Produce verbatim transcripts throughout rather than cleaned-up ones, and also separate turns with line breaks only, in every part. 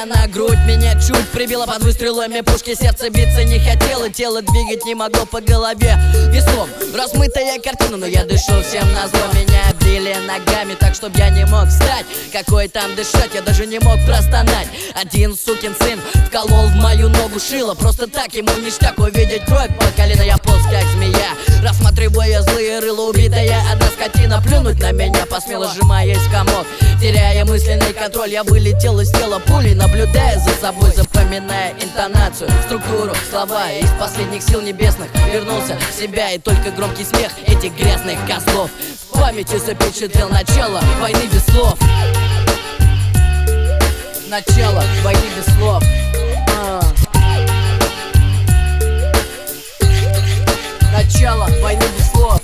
Рука на грудь, меня чуть прибило под выстрелами пушки. Сердце биться не хотело, тело двигать не могло, по голове веслом размытая картина, но я дышу всем назло. Меня били ногами так, чтоб я не мог встать. Какой там дышать, я даже не мог простонать. Один сукин сын вколол в мою ногу шило. Просто так ему ништяк увидеть кровь по колено. Я полз как змея, рассматривая злые рыла. Убитая одна скотина плюнуть на меня посмела, сжимаясь в комок. Теряя мысленный контроль, я вылетел из тела пулей, наблюдая за собой, запоминая интонацию, структуру, слова. Из последних сил небесных вернулся в себя, и только громкий смех этих грязных козлов в памяти запечатлел начало войны без слов. Начало войны без слов. а. Начало войны без слов.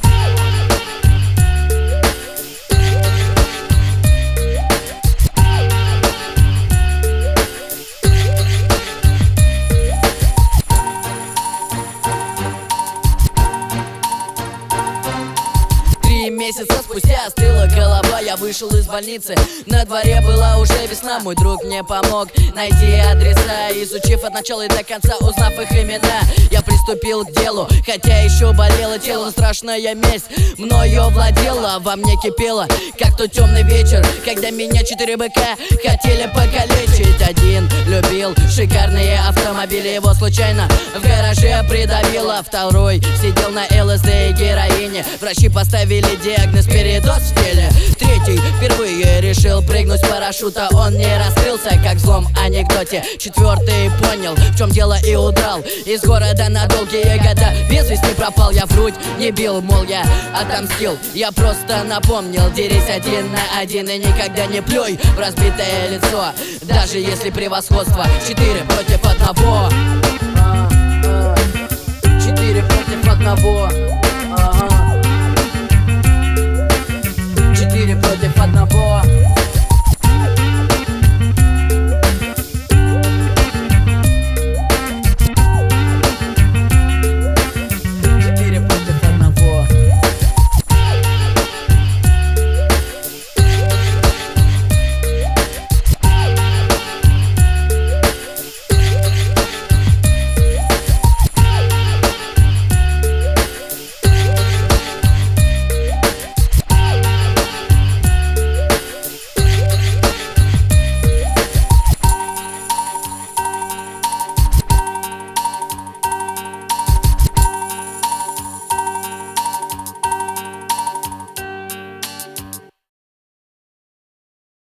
Месяца спустя остыла голова, я вышел из больницы. На дворе была уже весна, мой друг мне помог найти адреса. Изучив от начала и до конца, узнав их имена, я приступил к делу, хотя еще болело тело. Но страшная месть мною владела, во мне кипела, как тот темный вечер, когда меня четыре быка хотели покалечить. Один любил шикарные автомобили, его случайно в гараже придавило. Второй сидел на ЛСД и героине, врачи поставили диагноз передоз в теле. Третий впервые решил прыгнуть с парашюта, он не раскрылся, как в злом анекдоте. Четвертый понял, в чем дело, и удрал из города на долгие года. Без вести пропал, я в грудь не бил, мол, я отомстил. Я просто напомнил, дерись один на один и никогда не плюй в разбитое лицо, даже если превосходство четыре против одного.